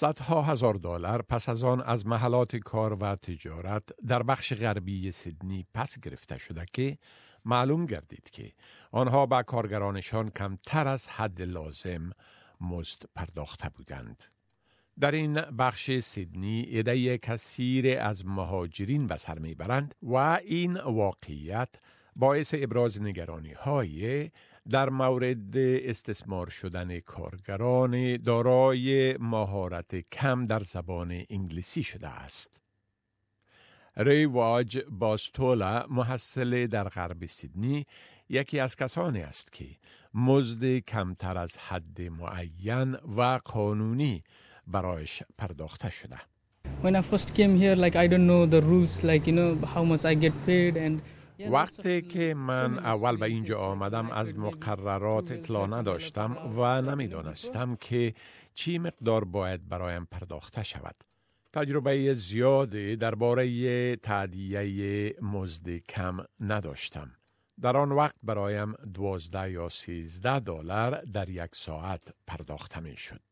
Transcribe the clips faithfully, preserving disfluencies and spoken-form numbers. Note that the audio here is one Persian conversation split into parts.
صدها هزار دلار پس از آن از محلات کار و تجارت در بخش غربی سیدنی پس گرفته شده که معلوم گردید که آنها به کارگرانشان کمتر از حد لازم مزد پرداخته بودند. در این بخش سیدنی عده کثیر از مهاجرین به سر میبرند و این واقعیت باعث ابراز نگرانی های در مورد استثمار شدن کارگران دارای مهارت کم در زبان انگلیسی شده است. ری واج باستولا، محصل در غرب سیدنی، یکی از کسانی است که مزد کمتر از حد معین و قانونی برایش پرداخته شده. When I first came here, like I don't know the rules, like you know how much I get paid and وقتی که من اول به اینجا آمدم از مقررات اطلاع نداشتم و نمیدانستم که چی مقدار باید برایم پرداخته شود. تجربه زیادی درباره تادیه مزد کم نداشتم. در آن وقت برایم دوازده یا سیزده دلار در یک ساعت پرداخته می شد.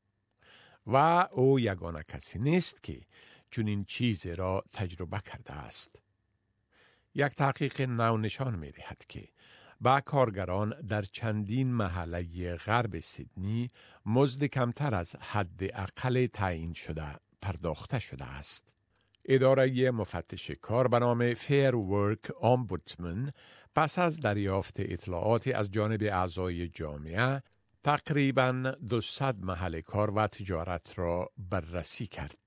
و او یگانه کسی نیست که چنین چیزی را تجربه کرده است. یک تحقیق نو نشان می دهد که با کارگران در چندین محله غرب سیدنی مزد کمتر از حد اقل تعیین شده پرداخته شده است. اداره مفتش کار به نام Fair Work Ombudsman پس از دریافت اطلاعاتی از جانب اعضای جامعه تقریباً دویست محل کار و تجارت را بررسی کرد.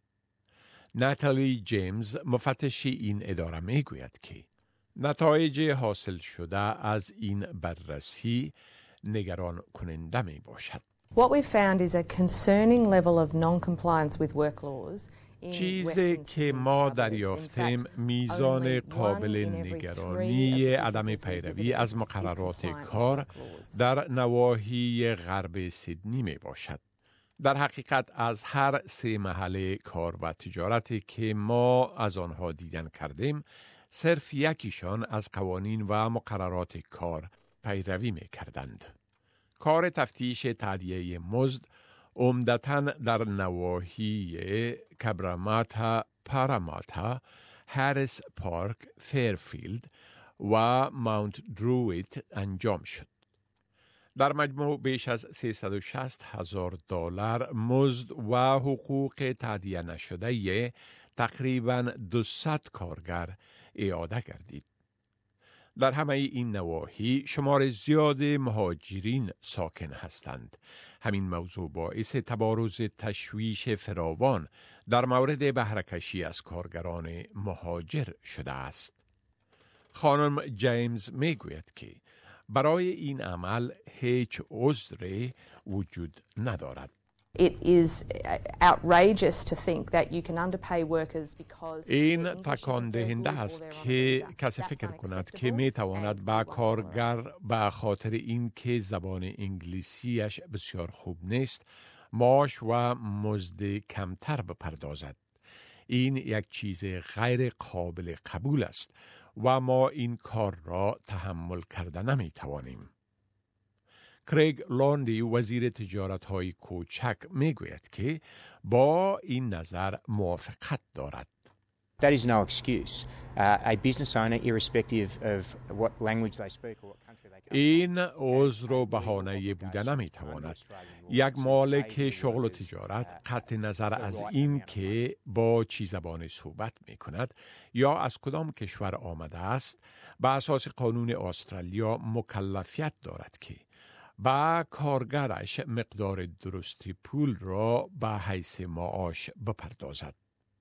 ناتالی جیمز، مفتش این اداره می گوید که نتایج حاصل شده از این بررسی نگران کننده می باشد. What we found is a concerning level of non-compliance with work laws. چیزی که ما دریافتیم میزان قابل نگرانی عدم پیروی از مقررات کار در نواحی غرب سیدنی می باشد. در حقیقت از هر سه محل کار و تجارتی که ما از آنها دیدن کردیم، صرف یکیشان از قوانین و مقررات کار پیروی می کردند. کار تفتیش تادیه مزد عمدتاً در نواحی کبراماتا، پاراماتا، هریس پارک، فیرفیلد و ماونت درویت انجام شد. در مجموع بیش از سیصد و شصت هزار دلار مزد و حقوق تادیه نشده تقریباً دویست کارگر اعاده گردید. در همه این نواحی شمار زیاد مهاجرین ساکن هستند. همین موضوع باعث تبارز تشویش فراوان در مورد بهره‌کشی از کارگران مهاجر شده است. خانم جیمز می گوید که برای این عمل هیچ عذری وجود ندارد. It is outrageous to think that you can underpay workers because این تکان دهنده است که کسی فکر کند که می تواند با کارگر به خاطر اینکه زبان انگلیسیش بسیار خوب نیست معاش و مزد کمتر بپردازد. این یک چیز غیر قابل قبول است و ما این کار را تحمل کرده نمی توانیم. کریگ لاندی، وزیر تجارت های کوچک، می گوید که با این نظر موافقت دارد. That is no excuse. Uh, a business owner, irrespective of what language they speak or what country they come from. این عذر و بهانه بوده نمی تواند. یک مالک شغل و تجارت قطع نظر از این که با چی زبانی صحبت می کند یا از کدام کشور آمده است، به اساس قانون استرالیا مکلفیت دارد که با کارگرش مقدار درستی پول را به حیث معاش بپردازد.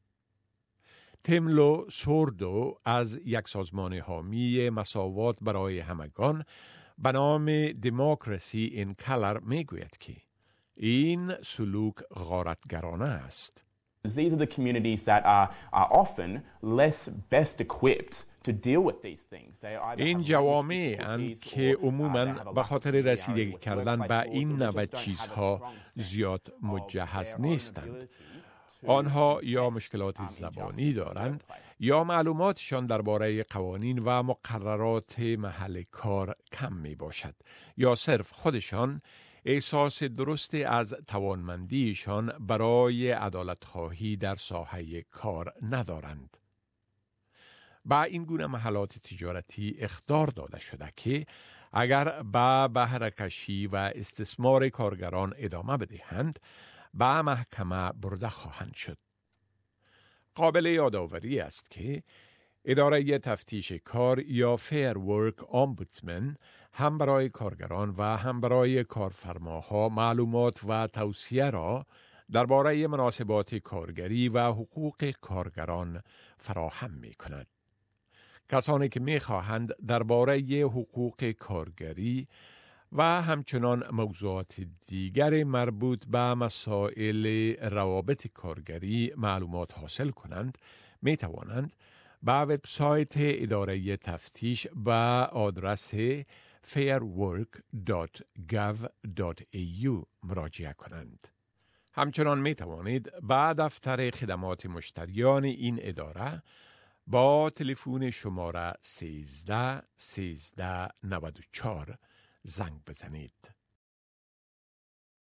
تیملو سوردو از یک سازمان حامی مساوات برای همگان به نام دموکراسی این کلر می گوید که این سلوک غارتگرانه است. These are the communities that are, are often less best equipped to deal with these things. این جوامع اند که عموماً به خاطر رسیدگی کردن به این نوع چیزها زیاد مجهز نیستند. آنها یا مشکلات زبانی دارند یا معلوماتشان درباره قوانین و مقررات محل کار کم می باشد یا صرف خودشان احساس درست از توانمندیشان برای عدالت‌خواهی در ساحه کار ندارند. با این گونه محلات تجارتی اخطار داده شده که اگر با بهره‌کشی و استثمار کارگران ادامه بدهند، به محکمه برده خواهند شد. قابل یادآوری است که اداره تفتیش کار یا فیر ورک آمبودسمن هم برای کارگران و هم برای کارفرماها معلومات و توصیه را درباره مناسبات کارگری و حقوق کارگران فراهم می کند. کسانی که می خواهند درباره حقوق کارگری و همچنان موضوعات دیگر مربوط به مسائل روابط کارگری معلومات حاصل کنند، می توانند به وبسایت اداره تفتیش به آدرس fair work dot gov dot a u مراجعه کنند. همچنان می توانید به دفتر خدمات مشتریان این اداره با تلفن شماره سیزده سیزده نود و چهار زنگ بزنید.